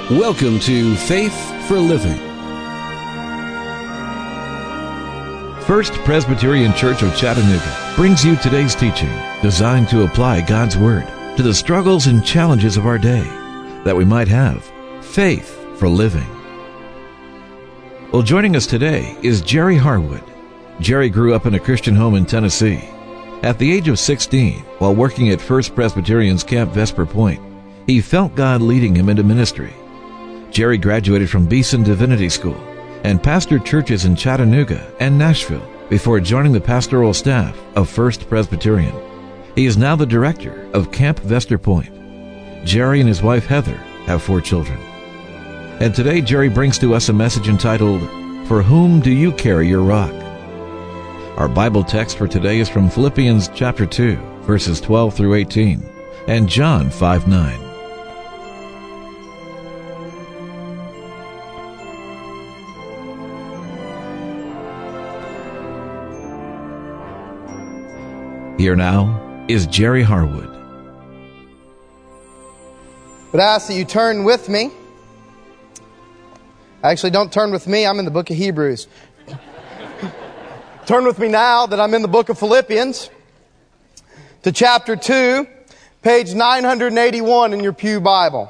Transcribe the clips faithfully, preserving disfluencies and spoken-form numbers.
Welcome to Faith for Living. First Presbyterian Church of Chattanooga brings you today's teaching, designed to apply God's Word to the struggles and challenges of our day, that we might have faith for living. Well, joining us today is Jerry Harwood. Jerry grew up in a Christian home in Tennessee. At the age of sixteen, while working at First Presbyterian's Camp Vesper Point, he felt God leading him into ministry. Jerry graduated from Beeson Divinity School and pastored churches in Chattanooga and Nashville before joining the pastoral staff of First Presbyterian. He is now the director of Camp Vesper Point. Jerry and his wife Heather have four children. And today Jerry brings to us a message entitled, For Whom Do You Carry Your Rock? Our Bible text for today is from Philippians chapter two, verses twelve through eighteen, and John five nine. Here now is Jerry Harwood. But I ask that you turn with me. Actually, don't turn with me. I'm in the book of Hebrews. Turn with me now that I'm in the book of Philippians to chapter two, page nine eighty-one in your pew Bible.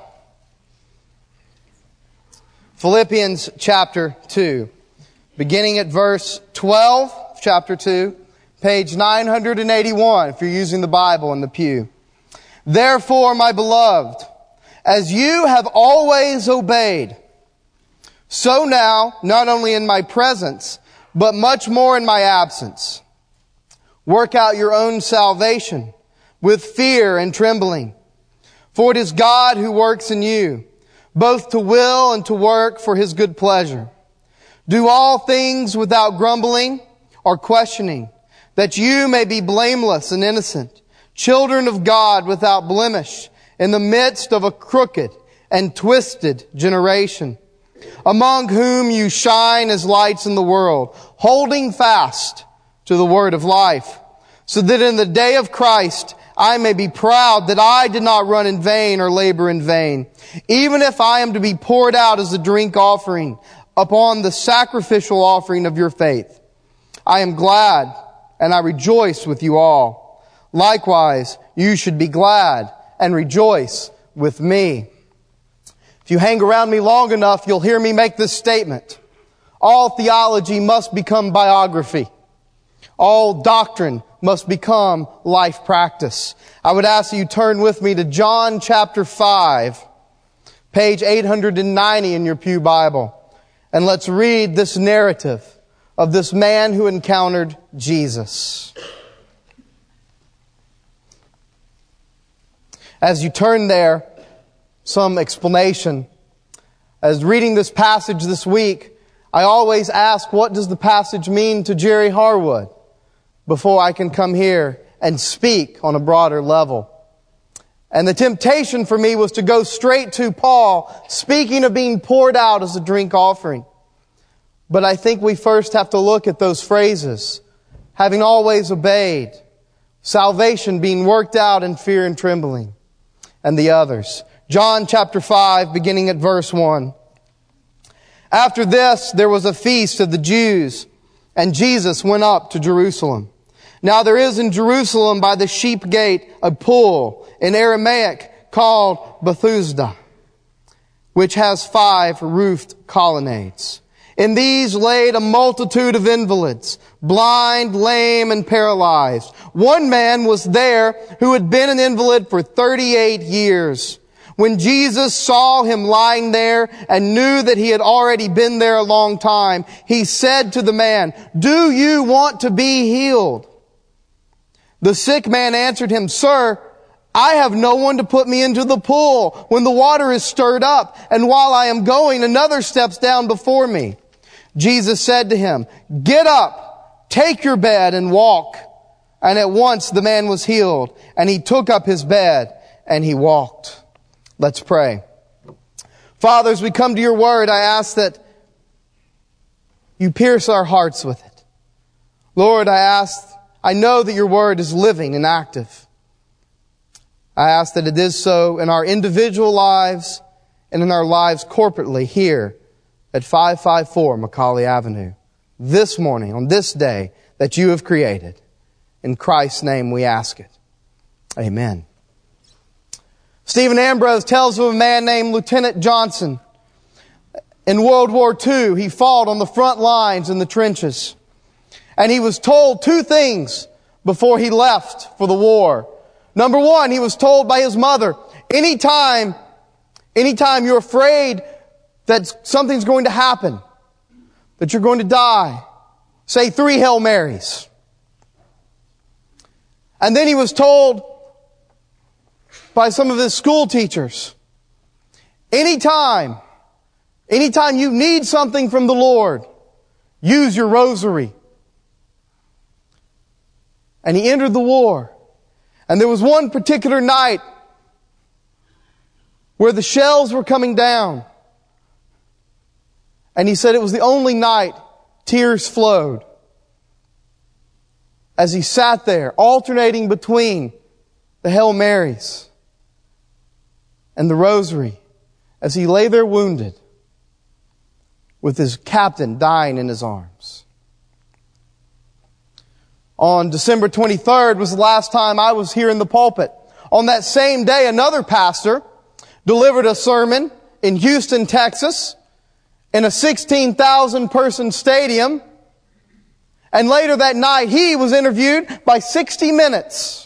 Philippians chapter two, beginning at verse twelve, chapter two, page nine eighty-one, if you're using the Bible in the pew. Therefore, my beloved, as you have always obeyed, so now, not only in my presence, but much more in my absence, work out your own salvation with fear and trembling. For it is God who works in you, both to will and to work for His good pleasure. Do all things without grumbling or questioning, that you may be blameless and innocent, children of God without blemish, in the midst of a crooked and twisted generation, among whom you shine as lights in the world, holding fast to the word of life, so that in the day of Christ I may be proud that I did not run in vain or labor in vain, even if I am to be poured out as a drink offering upon the sacrificial offering of your faith. I am glad and I rejoice with you all. Likewise, you should be glad and rejoice with me. If you hang around me long enough, you'll hear me make this statement. All theology must become biography. All doctrine must become life practice. I would ask that you turn with me to John chapter five, page eight ninety in your pew Bible. And let's read this narrative of this man who encountered Jesus. As you turn there, some explanation. As reading this passage this week, I always ask, what does the passage mean to Jerry Harwood? Before I can come here and speak on a broader level. And the temptation for me was to go straight to Paul, speaking of being poured out as a drink offering. But I think we first have to look at those phrases. Having always obeyed, salvation being worked out in fear and trembling, and the others. John chapter five, beginning at verse one. After this, there was a feast of the Jews, and Jesus went up to Jerusalem. Now there is in Jerusalem by the sheep gate a pool, in Aramaic called Bethesda, which has five roofed colonnades. In these laid a multitude of invalids, blind, lame, and paralyzed. One man was there who had been an invalid for thirty-eight years. When Jesus saw him lying there and knew that he had already been there a long time, He said to the man, "Do you want to be healed?" The sick man answered Him, "Sir, I have no one to put me into the pool when the water is stirred up, and while I am going, another steps down before me." Jesus said to him, "Get up, take your bed and walk." And at once the man was healed, and he took up his bed and he walked. Let's pray. Father, as we come to your word, I ask that you pierce our hearts with it. Lord, I ask, I know that your word is living and active. I ask that it is so in our individual lives and in our lives corporately here at five fifty-four Macaulay Avenue. This morning, on this day that you have created. In Christ's name we ask it. Amen. Stephen Ambrose tells of a man named Lieutenant Johnson. In World War Two, he fought on the front lines in the trenches. And he was told two things before he left for the war. Number one, he was told by his mother, anytime, anytime you're afraid that something's going to happen, that you're going to die, say three Hail Marys. And then he was told by some of his school teachers, anytime, anytime you need something from the Lord, use your rosary. And he entered the war. And there was one particular night where the shells were coming down. And he said it was the only night tears flowed. As he sat there, alternating between the Hail Marys and the rosary, as he lay there wounded, with his captain dying in his arms. On December twenty-third was the last time I was here in the pulpit. On that same day, another pastor delivered a sermon in Houston, Texas, in a sixteen thousand person stadium. And later that night, he was interviewed by sixty minutes.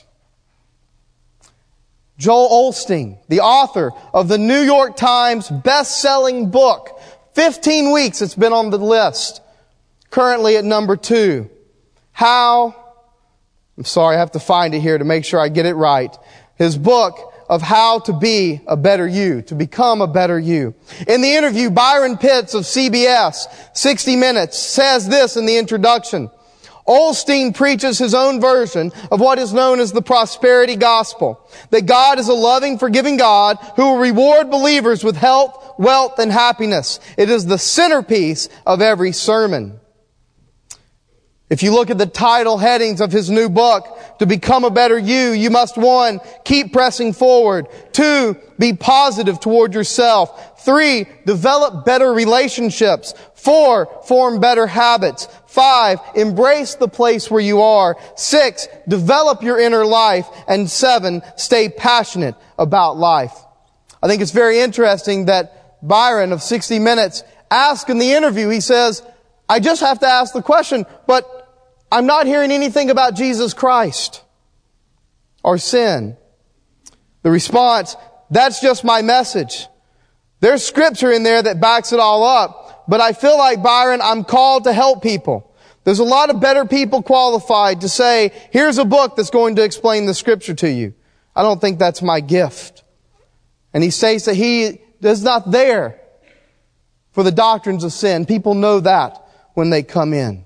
Joel Osteen, the author of the New York Times best-selling book, fifteen weeks it's been on the list, currently at number two. How, I'm sorry, I have to find it here to make sure I get it right. His book of how to be a better you, to become a better you. In the interview, Byron Pitts of C B S, sixty minutes, says this in the introduction. Osteen preaches his own version of what is known as the prosperity gospel. That God is a loving, forgiving God who will reward believers with health, wealth, and happiness. It is the centerpiece of every sermon. If you look at the title headings of his new book, to become a better you, you must, one, keep pressing forward. Two, be positive toward yourself. Three, develop better relationships. Four, form better habits. Five, embrace the place where you are. Six, develop your inner life. And seven, stay passionate about life. I think it's very interesting that Byron of sixty minutes asked in the interview, he says, I just have to ask the question, but I'm not hearing anything about Jesus Christ or sin. The response, that's just my message. There's scripture in there that backs it all up, but I feel like, Byron, I'm called to help people. There's a lot of better people qualified to say, here's a book that's going to explain the scripture to you. I don't think that's my gift. And he states that he is not there for the doctrines of sin. People know that when they come in.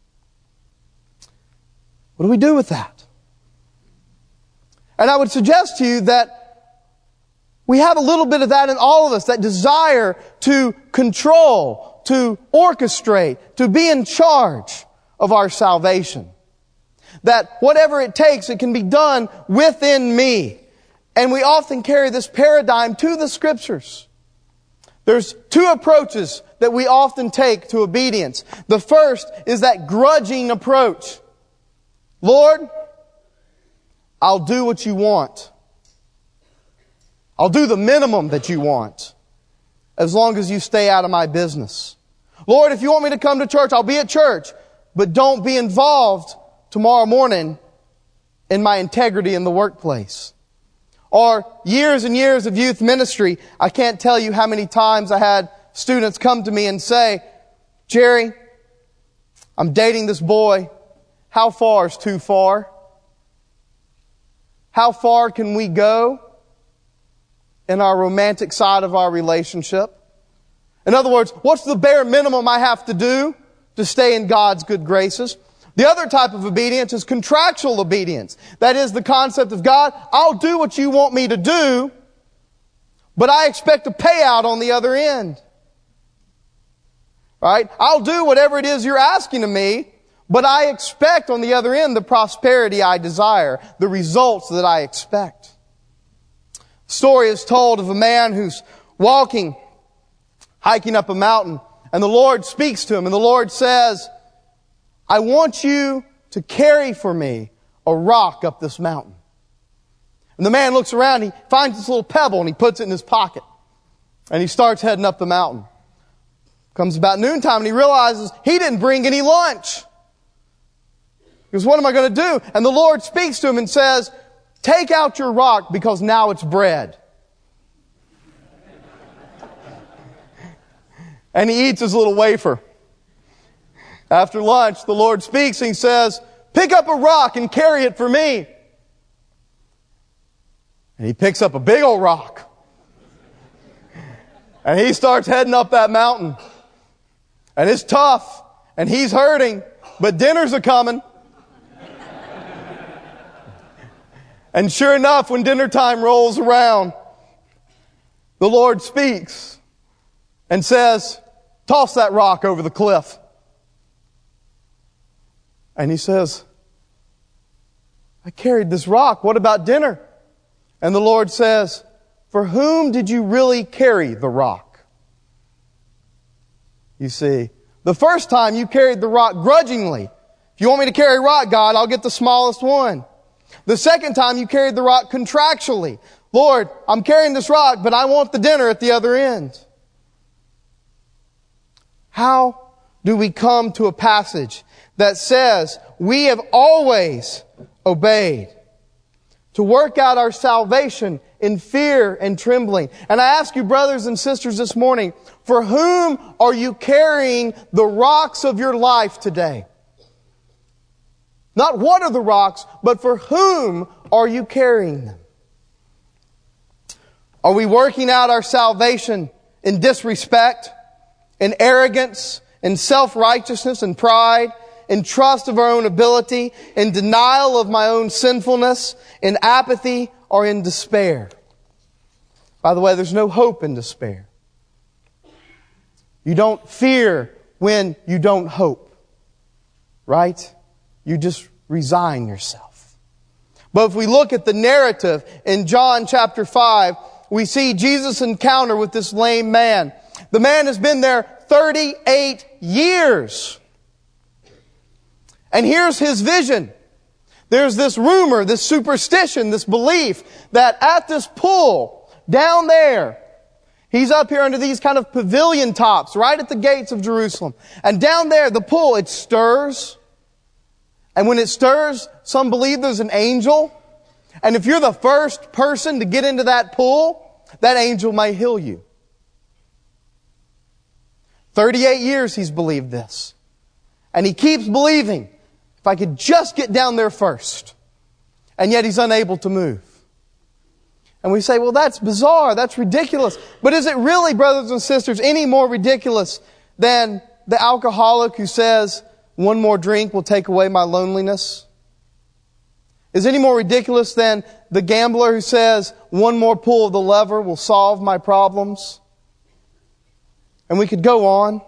What do we do with that? And I would suggest to you that we have a little bit of that in all of us, that desire to control, to orchestrate, to be in charge of our salvation. That whatever it takes, it can be done within me. And we often carry this paradigm to the Scriptures. There's two approaches that we often take to obedience. The first is that grudging approach. Lord, I'll do what you want. I'll do the minimum that you want, as long as you stay out of my business. Lord, if you want me to come to church, I'll be at church, but don't be involved tomorrow morning in my integrity in the workplace. Or years and years of youth ministry, I can't tell you how many times I had students come to me and say, Jerry, I'm dating this boy. How far is too far? How far can we go in our romantic side of our relationship? In other words, what's the bare minimum I have to do to stay in God's good graces? The other type of obedience is contractual obedience. That is the concept of, God, I'll do what you want me to do, but I expect a payout on the other end. Right? I'll do whatever it is you're asking of me, but I expect on the other end the prosperity I desire, the results that I expect. The story is told of a man who's walking, hiking up a mountain, and the Lord speaks to him, and the Lord says, I want you to carry for me a rock up this mountain. And the man looks around, he finds this little pebble, and he puts it in his pocket. And he starts heading up the mountain. Comes about noontime, and he realizes he didn't bring any lunch. He goes, what am I going to do? And the Lord speaks to him and says, take out your rock, because now it's bread. And he eats his little wafer. After lunch, the Lord speaks and he says, pick up a rock and carry it for me. And he picks up a big old rock. And he starts heading up that mountain. And it's tough. And he's hurting. But dinner's a coming. And sure enough, when dinner time rolls around, the Lord speaks and says, toss that rock over the cliff. And he says, I carried this rock. What about dinner? And the Lord says, for whom did you really carry the rock? You see, the first time you carried the rock grudgingly. If you want me to carry a rock, God, I'll get the smallest one. The second time you carried the rock contractually. Lord, I'm carrying this rock, but I want the dinner at the other end. How do we come to a passage that says we have always obeyed to work out our salvation in fear and trembling? And I ask you, brothers and sisters, this morning, for whom are you carrying the rocks of your life today? Not what are the rocks, but for whom are you carrying them? Are we working out our salvation in disrespect, in arrogance, in self-righteousness and pride, in trust of our own ability, in denial of my own sinfulness, in apathy, or in despair? By the way, there's no hope in despair. You don't fear when you don't hope. Right? You just resign yourself. But if we look at the narrative in John chapter five, we see Jesus' encounter with this lame man. The man has been there thirty-eight years. And here's his vision. There's this rumor, this superstition, this belief that at this pool down there, he's up here under these kind of pavilion tops right at the gates of Jerusalem. And down there, the pool, it stirs. And when it stirs, some believe there's an angel. And if you're the first person to get into that pool, that angel may heal you. thirty-eight years he's believed this. And he keeps believing, if I could just get down there first. And yet he's unable to move. And we say, well, that's bizarre, that's ridiculous. But is it really, brothers and sisters, any more ridiculous than the alcoholic who says, one more drink will take away my loneliness? Is it any more ridiculous than the gambler who says, one more pull of the lever will solve my problems? And we could go on.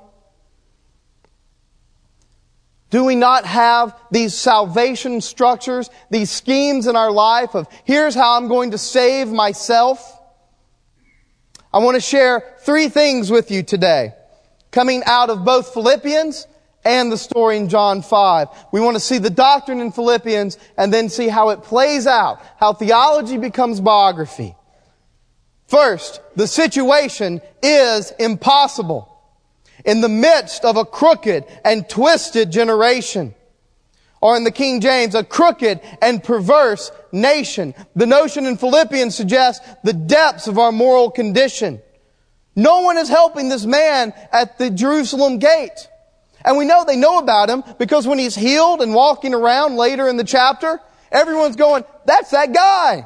Do we not have these salvation structures, these schemes in our life of, here's how I'm going to save myself? I want to share three things with you today, coming out of both Philippians and the story in John five. We want to see the doctrine in Philippians and then see how it plays out, how theology becomes biography. First, the situation is impossible. In the midst of a crooked and twisted generation, or in the King James, a crooked and perverse nation. The notion in Philippians suggests the depths of our moral condition. No one is helping this man at the Jerusalem gate. And we know they know about him because when he's healed and walking around later in the chapter, everyone's going, that's that guy.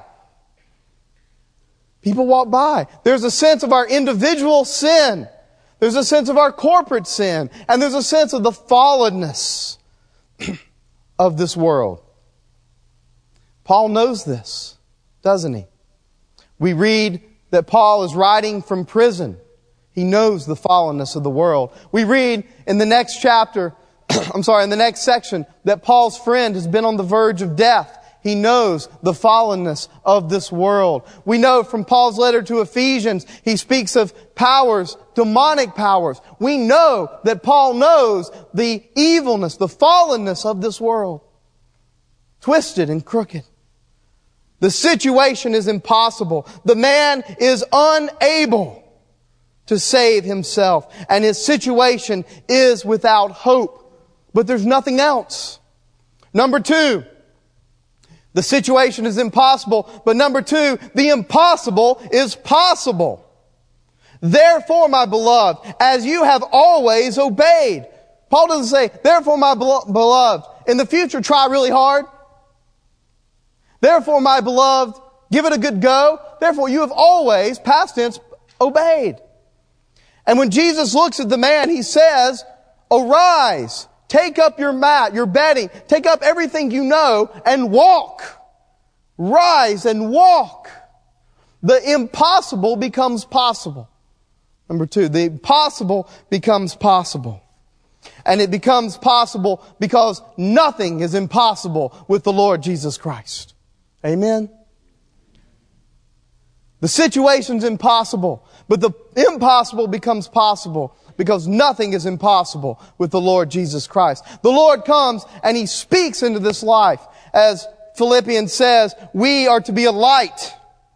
People walk by. There's a sense of our individual sin. There's a sense of our corporate sin. And there's a sense of the fallenness of this world. Paul knows this, doesn't he? We read that Paul is writing from prison. He knows the fallenness of the world. We read in the next chapter, I'm sorry, in the next section, that Paul's friend has been on the verge of death. He knows the fallenness of this world. We know from Paul's letter to Ephesians, he speaks of powers, demonic powers. We know that Paul knows the evilness, the fallenness of this world. Twisted and crooked. The situation is impossible. The man is unable to save himself. And his situation is without hope. But there's nothing else. Number two, the situation is impossible. But number two, the impossible is possible. Therefore, my beloved, as you have always obeyed. Paul doesn't say, therefore, my beloved, in the future try really hard. Therefore, my beloved, give it a good go. Therefore, you have always, past tense, obeyed. And when Jesus looks at the man, he says, arise, take up your mat, your bedding, take up everything you know and walk. Rise and walk. The impossible becomes possible. Number two, the impossible becomes possible. And it becomes possible because nothing is impossible with the Lord Jesus Christ. Amen? The situation's impossible, but the impossible becomes possible because nothing is impossible with the Lord Jesus Christ. The Lord comes and He speaks into this life. As Philippians says, we are to be a light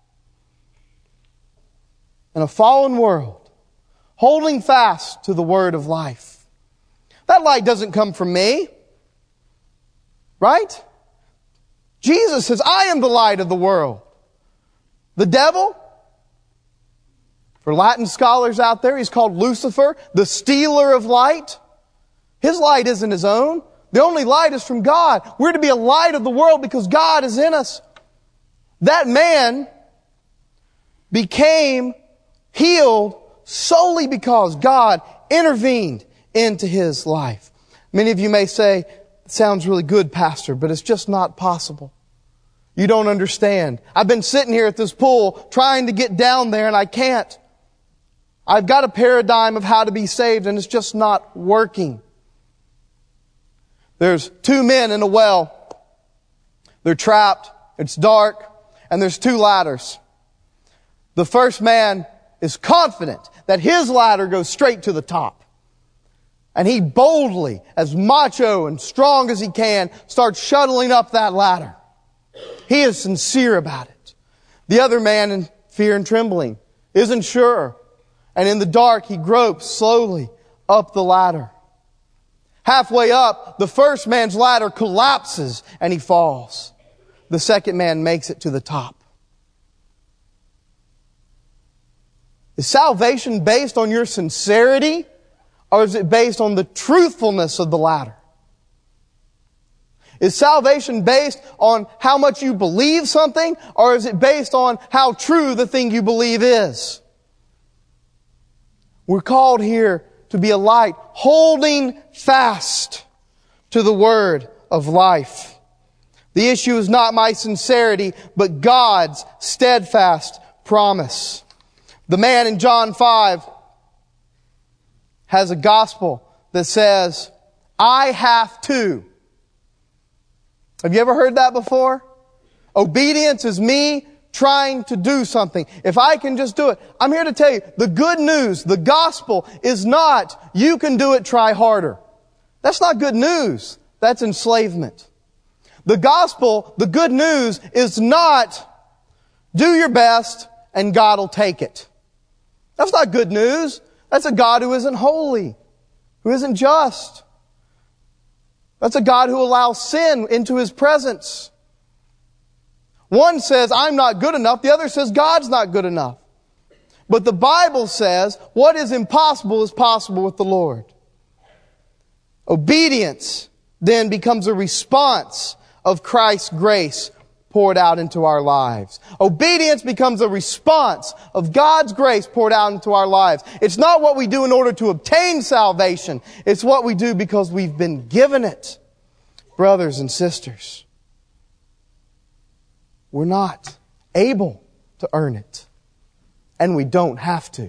in a fallen world, holding fast to the word of life. That light doesn't come from me, right? Jesus says, I am the light of the world. The devil, for Latin scholars out there, he's called Lucifer, the stealer of light. His light isn't his own. The only light is from God. We're to be a light of the world because God is in us. That man became healed solely because God intervened into his life. Many of you may say, it sounds really good, Pastor, but it's just not possible. You don't understand. I've been sitting here at this pool trying to get down there and I can't. I've got a paradigm of how to be saved and it's just not working. There's two men in a well. They're trapped. It's dark. And there's two ladders. The first man is confident that his ladder goes straight to the top. And he boldly, as macho and strong as he can, starts shuttling up that ladder. He is sincere about it. The other man, in fear and trembling, isn't sure. And in the dark, he gropes slowly up the ladder. Halfway up, the first man's ladder collapses and he falls. The second man makes it to the top. Is salvation based on your sincerity, or is it based on the truthfulness of the ladder? Is salvation based on how much you believe something, or is it based on how true the thing you believe is? We're called here to be a light, holding fast to the word of life. The issue is not my sincerity, but God's steadfast promise. The man in John five has a gospel that says, I have to. Have you ever heard that before? Obedience is me trying to do something. If I can just do it. I'm here to tell you, the good news, the gospel is not, you can do it, try harder. That's not good news. That's enslavement. The gospel, the good news is not, do your best and God will take it. That's not good news. That's a God who isn't holy, who isn't just. That's a God who allows sin into His presence. One says, I'm not good enough. The other says, God's not good enough. But the Bible says, what is impossible is possible with the Lord. Obedience then becomes a response of Christ's grace poured out into our lives. Obedience becomes a response of God's grace poured out into our lives. It's not what we do in order to obtain salvation. It's what we do because we've been given it. Brothers and sisters, we're not able to earn it. And we don't have to.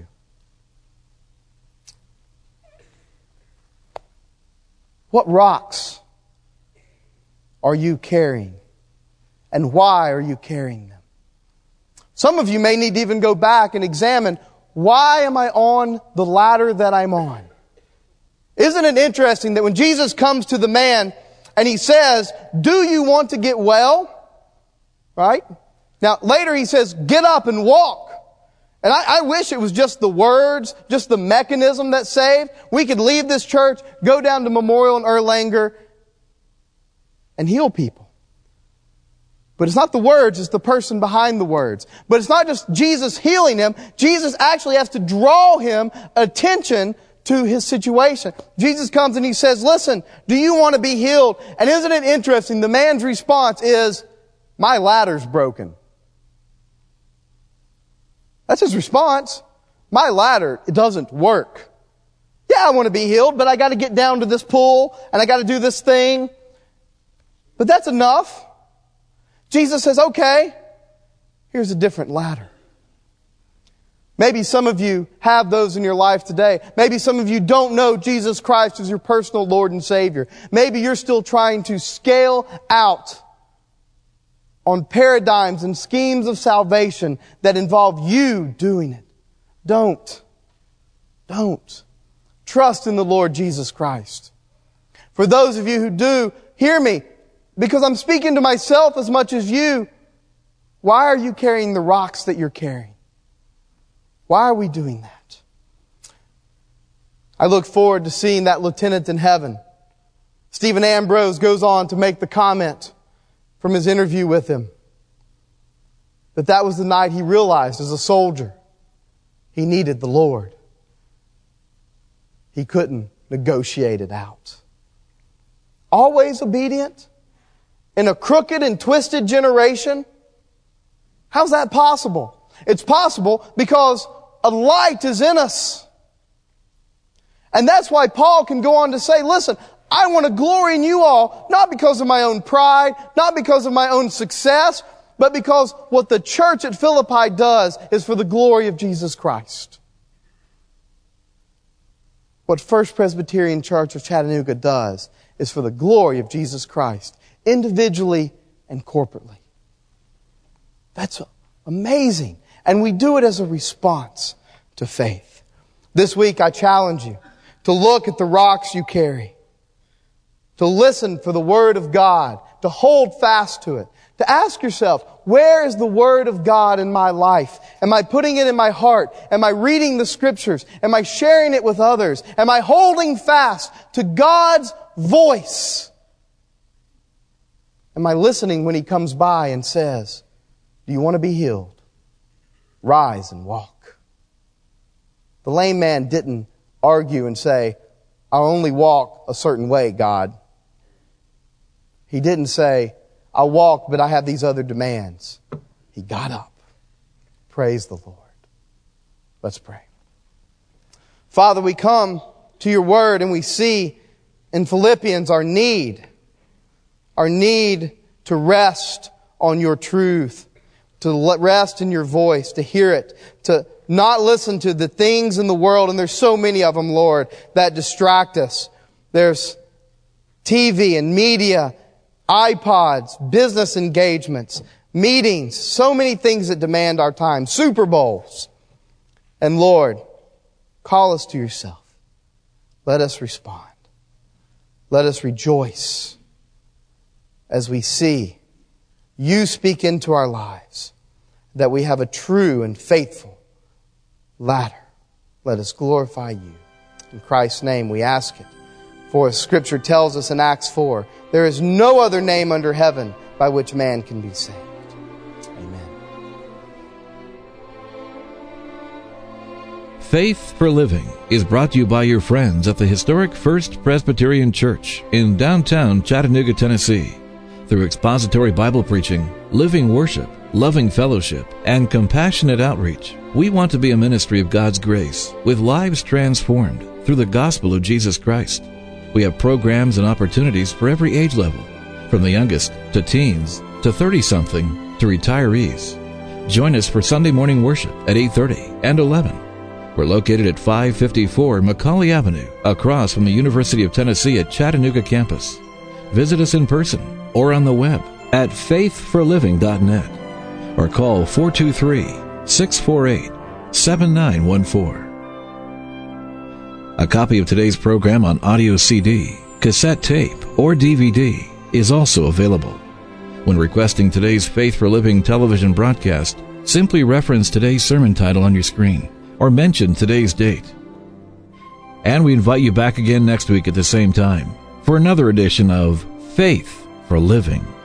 What rocks are you carrying And why are you carrying them? Some of you may need to even go back and examine, why am I on the ladder that I'm on? Isn't it interesting that when Jesus comes to the man and he says, do you want to get well? Right? Now, later he says, get up and walk. And I, I wish it was just the words, just the mechanism that saved. We could leave this church, go down to Memorial in Erlanger, and heal people. But it's not the words, it's the person behind the words. But it's not just Jesus healing him. Jesus actually has to draw him attention to his situation. Jesus comes and he says, listen, do you want to be healed? And isn't it interesting? The man's response is, my ladder's broken. That's his response. My ladder, it doesn't work. Yeah, I want to be healed, but I got to get down to this pool and I got to do this thing. But that's enough. Jesus says, okay, here's a different ladder. Maybe some of you have those in your life today. Maybe some of you don't know Jesus Christ as your personal Lord and Savior. Maybe you're still trying to scale out on paradigms and schemes of salvation that involve you doing it. Don't. Don't. Trust in the Lord Jesus Christ. For those of you who do, hear me, because I'm speaking to myself as much as you. Why are you carrying the rocks that you're carrying? Why are we doing that? I look forward to seeing that lieutenant in heaven. Stephen Ambrose goes on to make the comment from his interview with him that that was the night he realized as a soldier he needed the Lord. He couldn't negotiate it out. Always obedient in a crooked and twisted generation. How's that possible? It's possible because a light is in us. And that's why Paul can go on to say, listen, I want to glory in you all, not because of my own pride, not because of my own success, but because what the church at Philippi does is for the glory of Jesus Christ. What First Presbyterian Church of Chattanooga does is for the glory of Jesus Christ, individually and corporately. That's amazing. And we do it as a response to faith. This week I challenge you to look at the rocks you carry, to listen for the Word of God, to hold fast to it, to ask yourself, where is the Word of God in my life? Am I putting it in my heart? Am I reading the Scriptures? Am I sharing it with others? Am I holding fast to God's voice? Am I listening when He comes by and says, do you want to be healed? Rise and walk. The lame man didn't argue and say, I'll only walk a certain way, God. He didn't say, I'll walk, but I have these other demands. He got up. Praise the Lord. Let's pray. Father, we come to your word and we see in Philippians our need, our need to rest on your truth, to rest in your voice, to hear it, to not listen to the things in the world, and there's so many of them, Lord, that distract us. There's T V and media, iPods, business engagements, meetings, so many things that demand our time, Super Bowls. And Lord, call us to yourself. Let us respond. Let us rejoice as we see you speak into our lives, that we have a true and faithful ladder. Let us glorify you. In Christ's name we ask it. For as Scripture tells us in Acts four, there is no other name under heaven by which man can be saved. Amen. Faith for Living is brought to you by your friends at the historic First Presbyterian Church in downtown Chattanooga, Tennessee. Through expository Bible preaching, living worship, loving fellowship, and compassionate outreach, we want to be a ministry of God's grace with lives transformed through the gospel of Jesus Christ. We have programs and opportunities for every age level, from the youngest to teens to thirty-something to retirees. Join us for Sunday morning worship at eight thirty and eleven. We're located at five fifty-four Macaulay Avenue, across from the University of Tennessee at Chattanooga campus. Visit us in person or on the web at faith for living dot net or call four two three, six four eight, seven nine one four. A copy of today's program on audio C D, cassette tape, or D V D is also available. When requesting today's Faith for Living television broadcast, simply reference today's sermon title on your screen or mention today's date. And we invite you back again next week at the same time for another edition of Faith for Living.